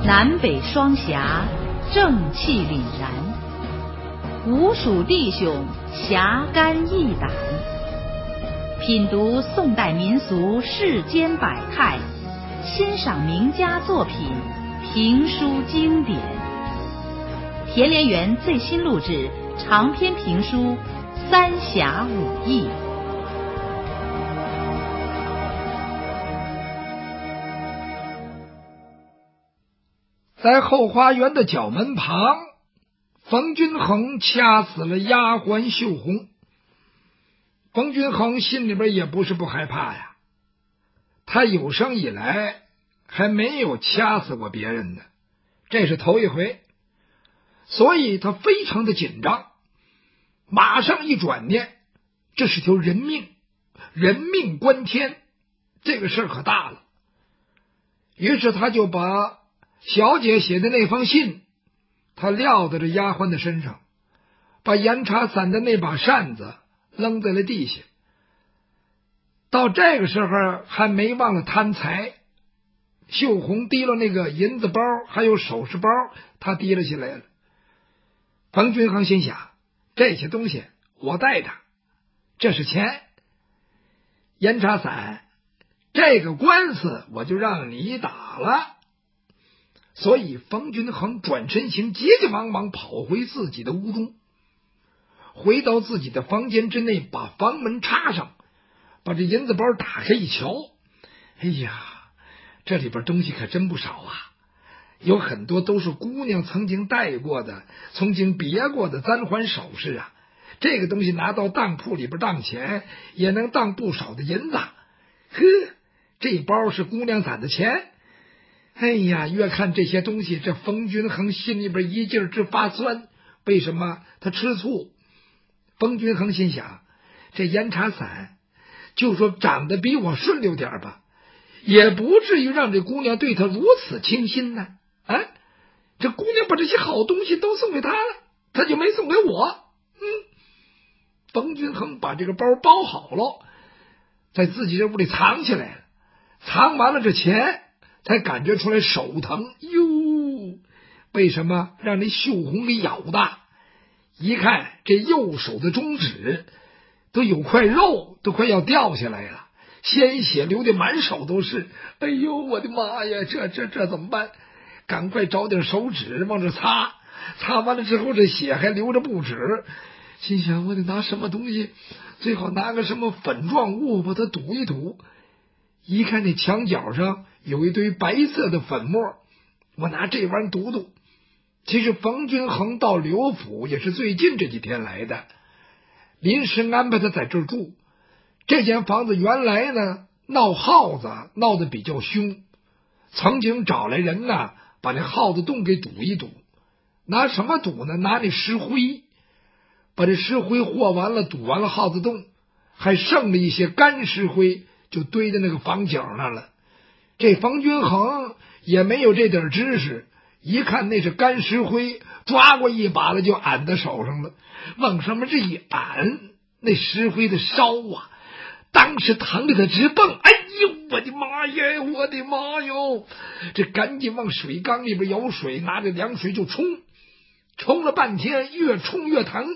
南北双侠，正气凛然，吴蜀弟兄侠肝义胆。品读宋代民俗世间百态，欣赏名家作品，评书经典。田连元最新录制长篇评书《三侠五义》。 在后花园的角门旁，冯君衡掐死了丫鬟秀红。冯君衡心里边也不是不害怕呀，他有生以来还没有掐死过别人呢，这是头一回，所以他非常的紧张，马上一转念，这是条人命，人命关天，这个事儿可大了。于是他就把小姐写的那封信，他撂在这丫鬟的身上，把严查伞的那把扇子扔在了地下。到这个时候还没忘了贪财，秀红提了那个银子包还有首饰包，他提了起来了。冯君衡心想，这些东西我带着，这是钱。严查伞，这个官司我就让你打了。所以冯君衡转身行，急急忙忙跑回自己的屋中，回到自己的房间之内，把房门插上，把这银子包打开一瞧，哎呀，这里边东西可真不少啊，有很多都是姑娘曾经戴过的，曾经别过的簪环首饰啊，这个东西拿到当铺里边当钱也能当不少的银子。呵，这包是姑娘攒的钱。哎呀，越看这些东西，这冯君衡心里边一劲儿直发酸。为什么？他吃醋。冯君衡心想，这严查伞就说长得比我顺溜点吧，也不至于让这姑娘对他如此倾心呢。这姑娘把这些好东西都送给他了，他就没送给我。冯君衡把这个包包好了，在自己这屋里藏起来了，藏完了这钱才感觉出来手疼。哟，为什么？让那秀红给咬的，一看这右手的中指都有块肉都快要掉下来了，鲜血流的满手都是。哎呦，我的妈呀，这怎么办？赶快找点手纸往这擦，擦完了之后这血还流着不止，心想我得拿什么东西，最好拿个什么粉状物把它堵一堵。一看那墙角上有一堆白色的粉末，我拿这玩意儿堵堵。其实冯君衡到刘府也是最近这几天来的，临时安排他在这儿住。这间房子原来呢闹耗子闹得比较凶，曾经找来人呢把那耗子洞给堵一堵。拿什么堵呢？拿那石灰，把这石灰和完了，堵完了耗子洞，还剩了一些干石灰，就堆在那个房角上了。这冯君衡也没有这点知识，一看那是干石灰，抓过一把了就按在手上了，往上面这一按，那石灰的烧啊，当时疼得他直蹦。哎呦，我的妈呀，我的妈哟！这赶紧往水缸里边舀水，拿着凉水就冲了半天，越冲越疼。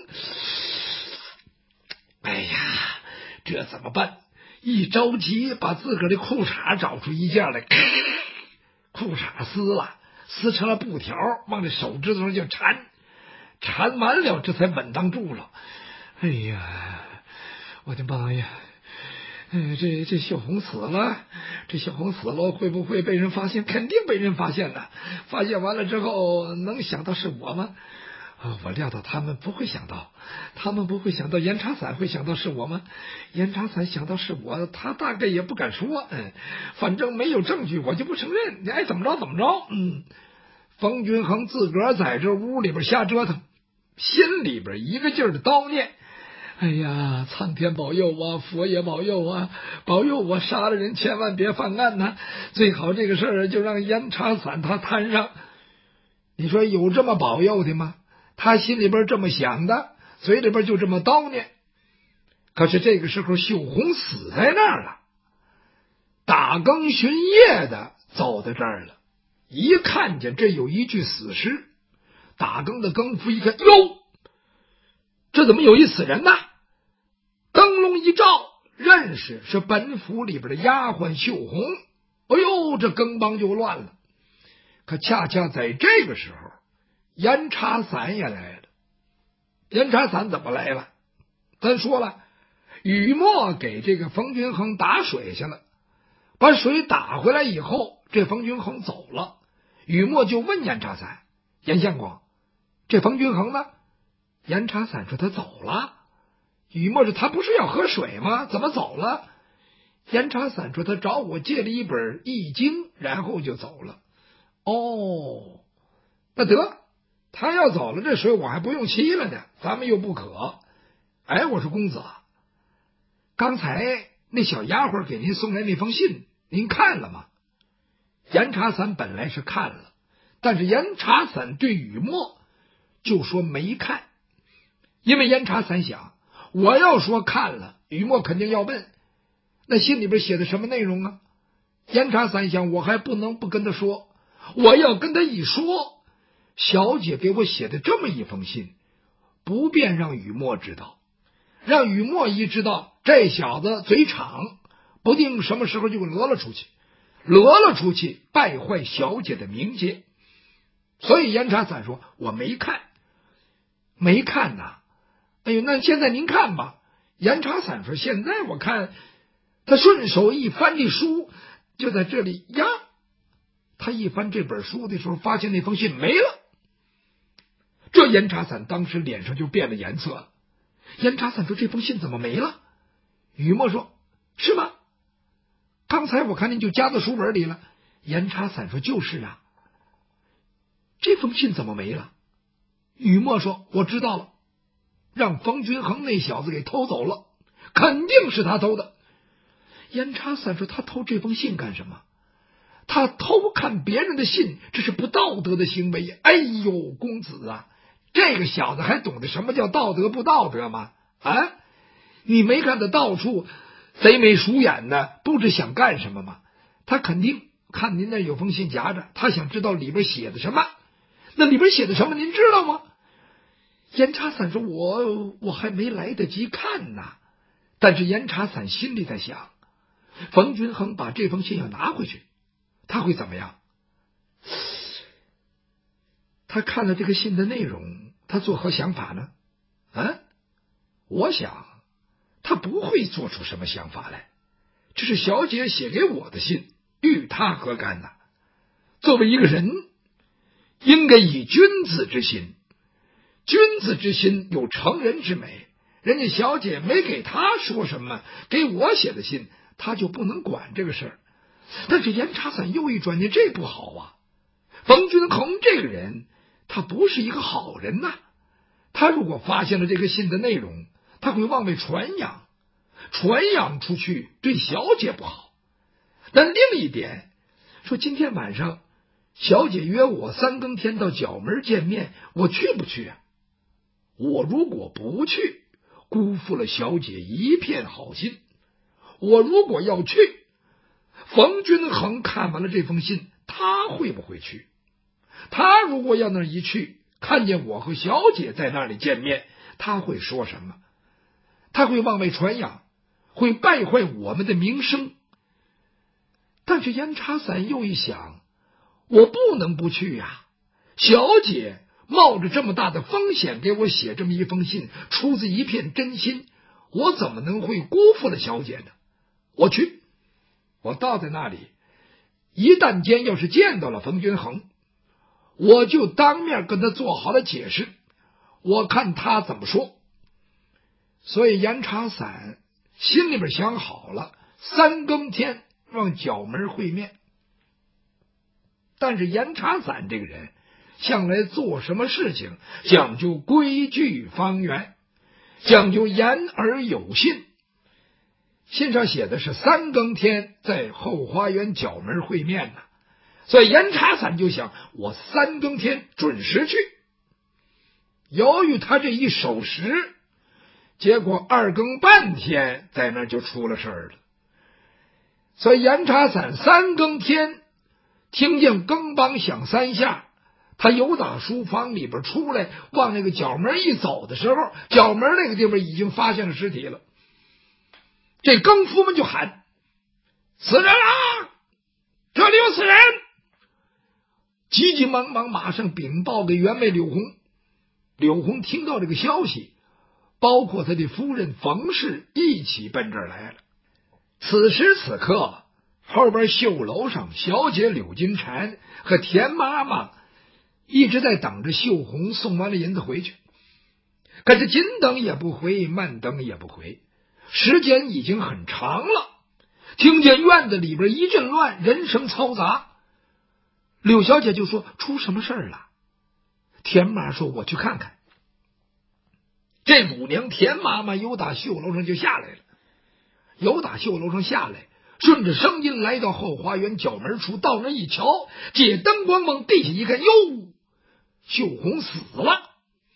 哎呀，这怎么办？一着急把自个儿的裤衩找出一件来，裤衩撕成了布条，往这手指头上就缠完了，这才稳当住了。哎呀，我的妈呀！这秀红死了，会不会被人发现？肯定被人发现了。发现完了之后，能想到是我吗？我料到他们不会想到，严查伞会想到是我吗？严查伞想到是我，他大概也不敢说。反正没有证据，我就不承认。你爱怎么着怎么着。冯君衡自个儿在这屋里边瞎折腾，心里边一个劲儿的叨念。哎呀，苍天保佑啊，佛爷保佑啊，保佑我杀了人千万别犯案呐！最好这个事儿就让严查伞他摊上。你说有这么保佑的吗？他心里边这么想的，嘴里边就这么叨念。可是这个时候秀红死在那儿了，打更巡夜的走到这儿了。 一看见这有一具死尸，打更的更夫一看，哟，这怎么有一死人呢？灯笼一照，认识是本府里边的丫鬟秀红。哎呦，这更帮就乱了。可恰恰在这个时候，严查伞也来了。严查伞怎么来了？咱说了，雨墨给这个冯君衡打水去了，把水打回来以后，这冯君衡走了。雨墨就问严查伞：“严相公，这冯君衡呢？”严查伞说：“他走了。”雨墨说：“他不是要喝水吗？怎么走了？”严查伞说：“他找我借了一本《易经》，然后就走了。”哦，那得，他要走了，这水我还不用沏了呢，咱们又不渴。哎，我说公子，刚才那小丫鬟给您送来那封信，您看了吗？严查伞本来是看了，但是严查伞对雨墨就说没看，因为严查伞想，我要说看了，雨墨肯定要问，那信里边写的什么内容啊？严查伞想，我还不能不跟他说，我要跟他一说，小姐给我写的这么一封信，不便让雨墨知道，让雨墨一知道，这小子嘴敞，不定什么时候就给讹了出去，败坏小姐的名节。所以严查伞说我没看呐。哎呦，那现在您看吧。严查伞说现在我看，他顺手一翻这书，就在这里呀。他一翻这本书的时候，发现那封信没了。这严查伞当时脸上就变了颜色了。严查伞说这封信怎么没了？雨墨说是吗？刚才我看您就夹到书本里了。严查伞说就是啊。这封信怎么没了？雨墨说我知道了，让冯君衡那小子给偷走了，肯定是他偷的。严查伞说他偷这封信干什么？他偷看别人的信，这是不道德的行为。哎呦，公子啊，这个小子还懂得什么叫道德不道德吗？啊，你没看他到处贼眉鼠眼的，不知想干什么吗？他肯定看您那有封信夹着，他想知道里边写的什么。那里边写的什么您知道吗？严查伞说我还没来得及看呢。但是严查伞心里在想，冯君衡把这封信要拿回去，他会怎么样？他看了这个信的内容，他作何想法呢？我想他不会做出什么想法来，这是小姐写给我的信，与他何干呢？作为一个人，应该以君子之心，君子之心有成人之美，人家小姐没给他说什么，给我写的信，他就不能管这个事儿。但是严查伞又一转念，这不好啊！冯君衡这个人，他不是一个好人呐。他如果发现了这个信的内容，他会妄为传扬出去，对小姐不好。但另一点说，今天晚上小姐约我3更天到角门见面，我去不去啊？我如果不去，辜负了小姐一片好心；我如果要去，冯君衡看完了这封信，他会不会去？他如果要那一去，看见我和小姐在那里见面，他会说什么？他会妄为传扬，会败坏我们的名声。但是严查伞又一想，我不能不去呀！小姐冒着这么大的风险给我写这么一封信，出自一片真心，我怎么能会辜负了小姐呢？我去，我到在那里，一旦间要是见到了冯君衡，我就当面跟他做好了解释，我看他怎么说。所以严查伞心里边想好了，3更天让角门会面。但是严查伞这个人向来做什么事情讲究规矩方圆，讲究言而有信。信上写的是3更天在后花园角门会面呢，所以严查伞就想，我3更天准时去。由于他这一守时，结果2更半天在那就出了事儿了。所以严查伞3更天听见更梆响3下，他由打书房里边出来，往那个角门一走的时候，角门那个地方已经发现了尸体了。这更夫们就喊：死人啦！这里有死人！急急忙忙马上禀报给员外柳红。柳红听到这个消息，包括他的夫人冯氏一起奔这儿来了。此时此刻，后边绣楼上小姐柳金蝉和田妈妈一直在等着秀红送完了银子回去，可是紧等也不回，慢等也不回，时间已经很长了。听见院子里边一阵乱，人声嘈杂，柳小姐就说：出什么事儿了？田妈说：我去看看。这母娘田妈妈由打绣楼上就下来了，由打绣楼上下来，顺着声音来到后花园角门处，到那一瞧，借灯光往地下一看，哟，秀红死了。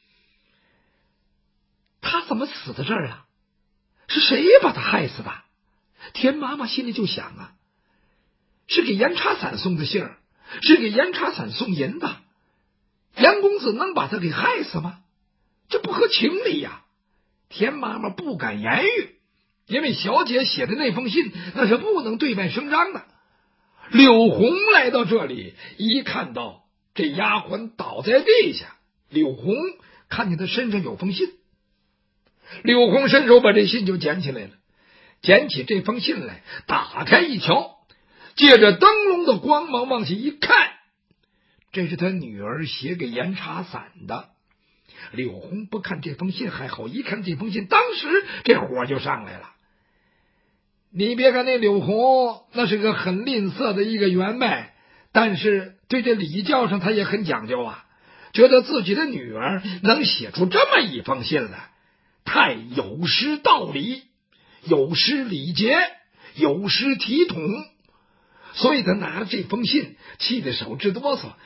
他怎么死在这儿啊？是谁把他害死的？田妈妈心里就想啊，是给严茶伞送的信儿，是给严茶伞送银子，严公子能把他给害死吗？这不合情理呀！田妈妈不敢言语，因为小姐写的那封信那是不能对外声张的。柳红来到这里，一看到这丫鬟倒在地下，柳红看见她身上有封信，柳红伸手把这信就捡起来了，捡起这封信来，打开一瞧，借着灯笼的光芒往下一看，这是他女儿写给严茶伞的。柳红不看这封信还好，一看这封信，当时这火就上来了。你别看那柳红那是个很吝啬的一个员外，但是对这礼教上他也很讲究啊，觉得自己的女儿能写出这么一封信来，太有失道理，有失礼节，有失体统，所以他拿着这封信气得手直哆嗦。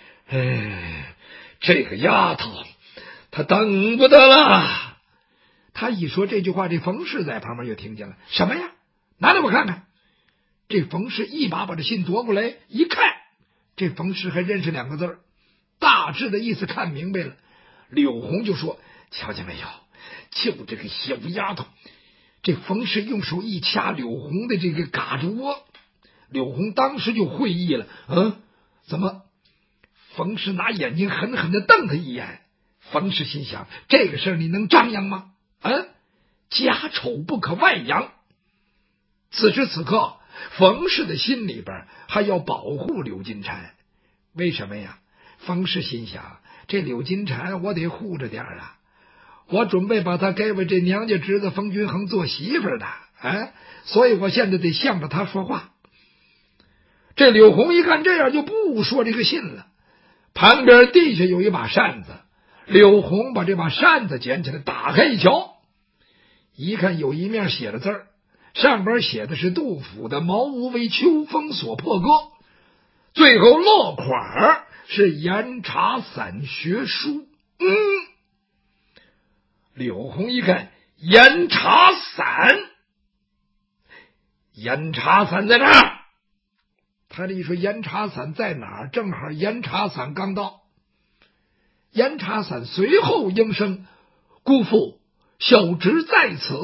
这个丫头他等不得了。他一说这句话，这冯氏在旁边就听见了。什么呀？拿来我看看。这冯氏一把把这信夺过来一看，这冯氏还认识2个字，大致的意思看明白了。柳红就说：瞧见没有，就这个小丫头。这冯氏用手一掐柳红的这个嘎肢窝，柳红当时就会意了。怎么？冯氏拿眼睛狠狠的瞪他一眼。冯氏心想，这个事儿你能张扬吗？家丑不可外扬。此时此刻，冯氏的心里边还要保护柳金蝉。为什么呀？冯氏心想，这柳金蝉我得护着点啊，我准备把他给我这娘家侄子冯君衡做媳妇的，所以我现在得向着他说话。这柳红一看这样，就不说这个信了。旁边地下有一把扇子，柳红把这把扇子捡起来，打开一瞧，一看有一面写着字儿，上边写的是杜甫的茅屋为秋风所破歌，最后落款是严茶伞学书。柳红一看严茶伞，严茶伞在哪儿？他这一说严茶伞在哪儿，正好严茶伞刚到。严茶伞随后应声：姑父，小侄在此。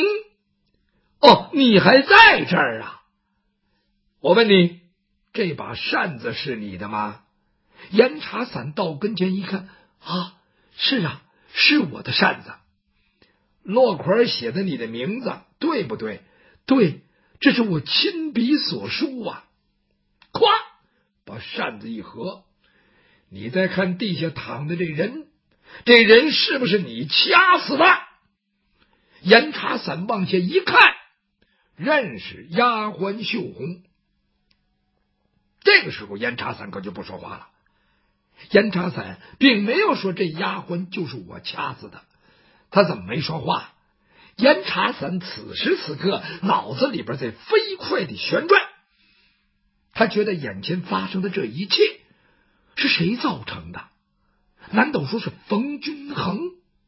你还在这儿啊？我问你，这把扇子是你的吗？严茶伞到跟前一看，是啊，是我的扇子。落款写的你的名字，对不对？对，这是我亲笔所书啊。咵，把扇子一合，你再看地下躺的这人，这人是不是你掐死的？严茶伞往下一看，认识丫鬟秀红。这个时候严茶伞可就不说话了。严茶伞并没有说这丫鬟就是我掐死的，他怎么没说话？严茶伞此时此刻脑子里边在飞快的旋转，他觉得眼前发生的这一切是谁造成的？难道说是冯君衡？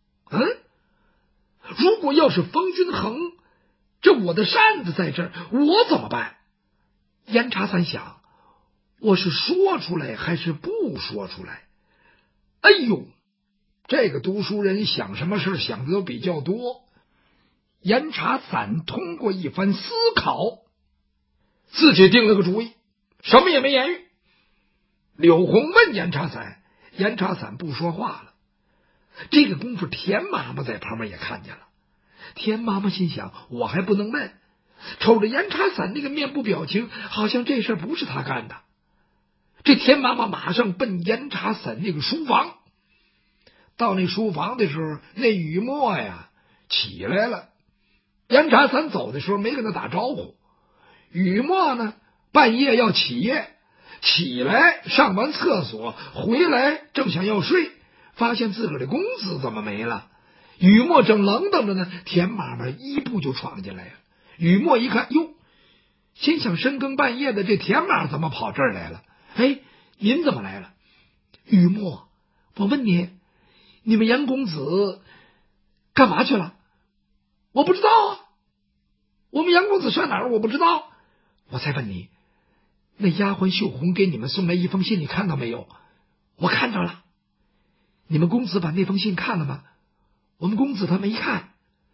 如果要是冯君衡，这我的扇子在这儿，我怎么办？严茶伞想， 我是说出来还是不说出来？哎呦，这个读书人想什么事想的都比较多。严查散通过一番思考，自己定了个主意，什么也没言语。柳红问严查散，严查散不说话了。这个功夫，田妈妈在旁边也看见了。田妈妈心想，我还不能问，瞅着严查散那个面部表情，好像这事不是他干的。这田妈妈马上奔严查散那个书房。到那书房的时候，那雨墨呀起来了。严查散走的时候没跟他打招呼。雨墨呢，半夜要起夜，起来上完厕所回来，正想要睡，发现自个儿的公子怎么没了。雨墨正愣瞪着呢，田妈妈一步就闯进来了。雨墨一看，哟，心想深更半夜的，这田妈怎么跑这儿来了？哎，您怎么来了？雨墨，我问你，你们严公子干嘛去了？我不知道啊，我们严公子上哪儿我不知道。我再问你，那丫鬟秀红给你们送来一封信，你看到没有？我看到了。你们公子把那封信看了吗？我们公子他没看。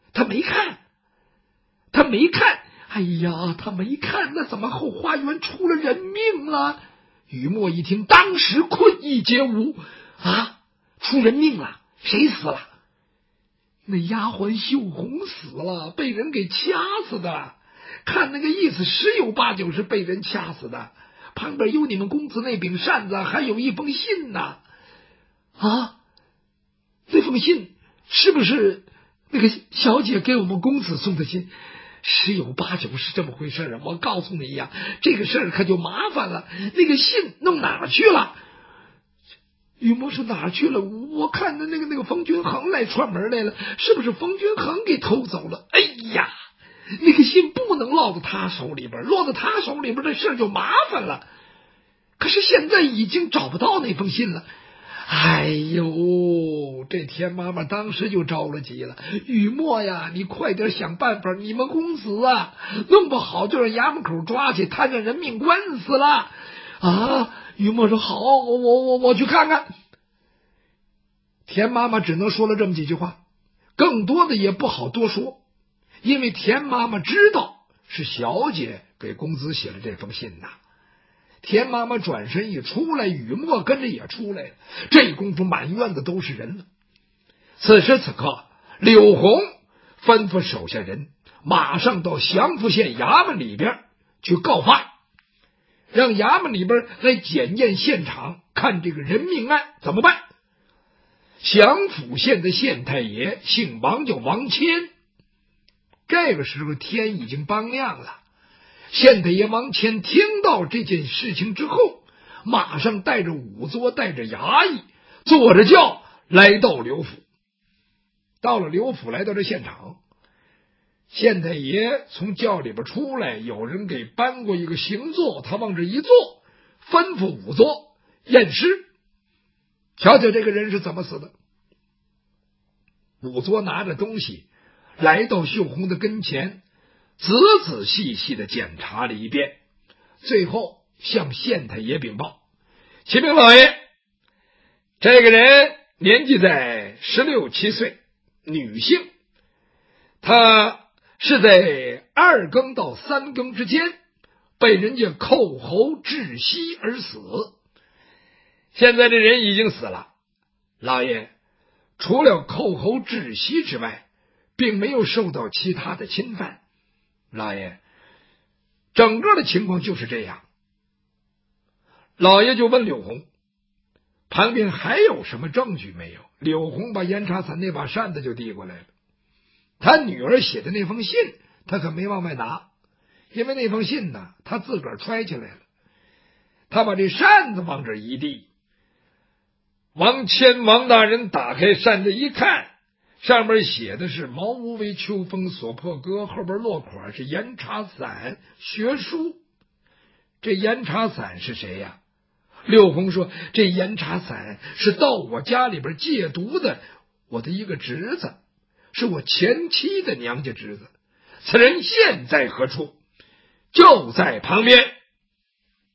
哎呀，他没看，那怎么后花园出了人命了？雨墨一听，当时困意皆无。啊，出人命了？谁死了？那丫鬟秀红死了，被人给掐死的。看那个意思，十有八九是被人掐死的。旁边有你们公子那柄扇子，还有一封信呢。啊，那封信是不是那个小姐给我们公子送的信？十有八九是这么回事啊！我告诉你呀，这个事儿可就麻烦了。那个信弄哪儿去了？雨墨说哪儿去了？我看那个冯君衡来串门来了，是不是冯君衡给偷走了？哎呀，那个信不能落到他手里边，落到他手里边的事就麻烦了。可是现在已经找不到那封信了。哎呦，这田妈妈当时就着了急了。雨墨呀，你快点想办法，你们公子啊，弄不好就让衙门口抓去摊上人命官司了啊！雨墨说好，我去看看。田妈妈只能说了这么几句话，更多的也不好多说，因为田妈妈知道是小姐给公子写了这封信呐。田妈妈转身一出来，雨墨跟着也出来了。这功夫满院子都是人了。此时此刻，柳红吩咐手下人马上到祥符县衙门里边去告发，让衙门里边来检验现场，看这个人命案怎么办。祥符县的县太爷姓王，叫王谦。这个时候天已经帮亮了。县太爷王谦听到这件事情之后，马上带着仵作，带着衙役，坐着轿来到刘府。到了刘府，来到这现场，县太爷从轿里边出来，有人给搬过一个行座，他往这一坐，吩咐仵作验尸，瞧瞧这个人是怎么死的。仵作拿着东西来到秀红的跟前，仔仔细细的检查了一遍，最后向县太爷禀报：启禀老爷，这个人年纪在16、17岁，女性，她是在2更到3更之间被人家扣喉窒息而死。现在这人已经死了，老爷，除了扣喉窒息之外，并没有受到其他的侵犯。老爷，整个的情况就是这样。老爷就问柳红，旁边还有什么证据没有？柳红把严查散那把扇子就递过来了。他女儿写的那封信，他可没往外拿，因为那封信呢，他自个儿揣起来了。他把这扇子往这一递，王谦王大人打开扇子一看，上面写的是茅屋为秋风所破歌，后边落款是严查散学书。这严查散是谁呀？柳红说，这严查散是到我家里边戒毒的我的一个侄子，是我前妻的娘家侄子。此人现在何处？就在旁边。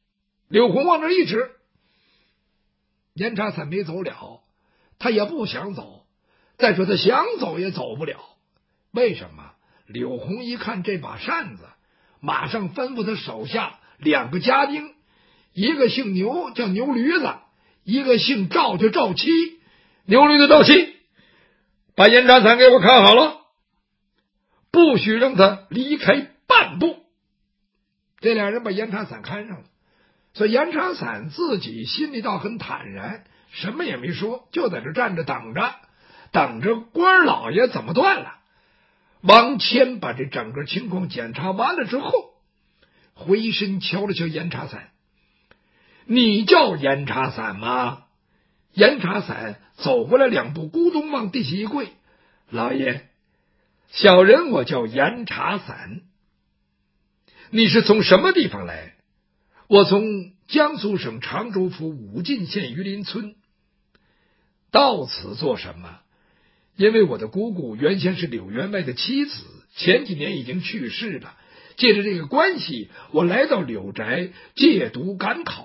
刘洪往这一指，严查三没走了，他也不想走，再说他想走也走不了。为什么？刘洪一看这把扇子，马上吩咐他手下2个家丁，一个姓牛叫牛驴子，一个姓赵叫赵七。牛驴子赵七，把严查三给我看好了，不许让他离开半步。这2人把严查三看上了，所以严查三自己心里倒很坦然，什么也没说，就在这站着等着官老爷怎么断了。王谦把这整个情况检查完了之后，回身瞧了瞧严查三，你叫严查三吗？严查三走过来2步，咕咚往地下一跪，老爷，小人我叫严查三。你是从什么地方来？我从江苏省常州府武进县榆林村。到此做什么？因为我的姑姑原先是柳员外的妻子，前几年已经去世了，借着这个关系，我来到柳宅借读赶考。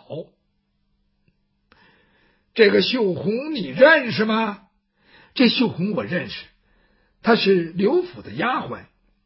这个秀红你认识吗？这秀红我认识，她是刘府的丫鬟。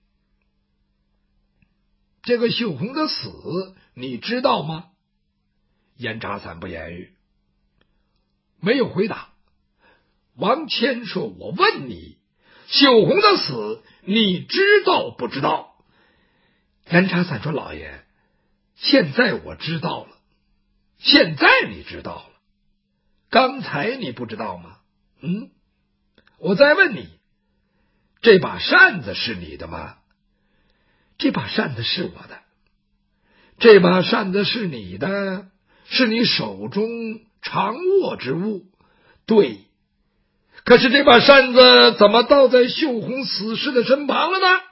这个秀红的死你知道吗？严查三不言语，没有回答。王谦说，我问你，秀红的死你知道不知道？严查三说，老爷，现在我知道了。现在你知道了，刚才你不知道吗？我再问你，这把扇子是你的吗？这把扇子是我的。这把扇子是你的，是你手中常握之物。对，可是这把扇子怎么倒在秀红死尸的身旁了呢？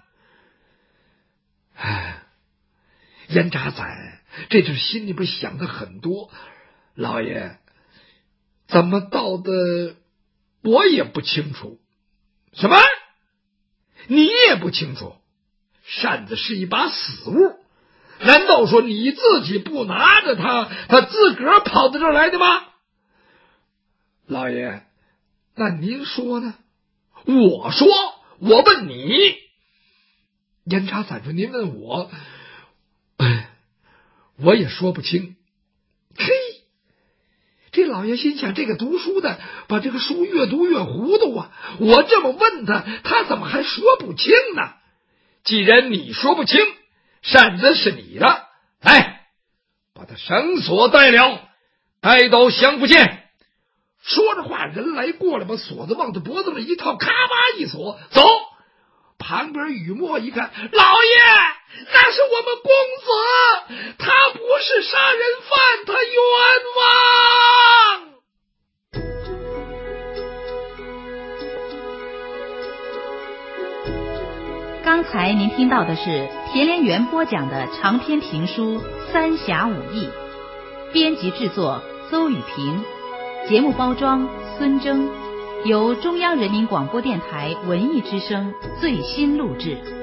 严查三这就是心里边想的很多，老爷，怎么倒的我也不清楚。什么？你也不清楚？扇子是一把死物，难道说你自己不拿着它，他自个儿跑到这儿来的吗？老爷，那您说呢？我说，我问你。严查三说，您问我，我也说不清。嘿，这老爷心想，这个读书的把这个书越读越糊涂啊！我这么问他，他怎么还说不清呢？既然你说不清，扇子是你的，来，把他绳索带了，带到相府见。说着话，人来过来，把锁子往他脖子上一套，咔吧一锁，走。旁边雨墨一看，老爷，那是我们公子，他不是杀人犯，他冤枉。刚才您听到的是田连元播讲的长篇评书《三侠五义》，编辑制作邹雨平，节目包装孙征，由中央人民广播电台文艺之声最新录制。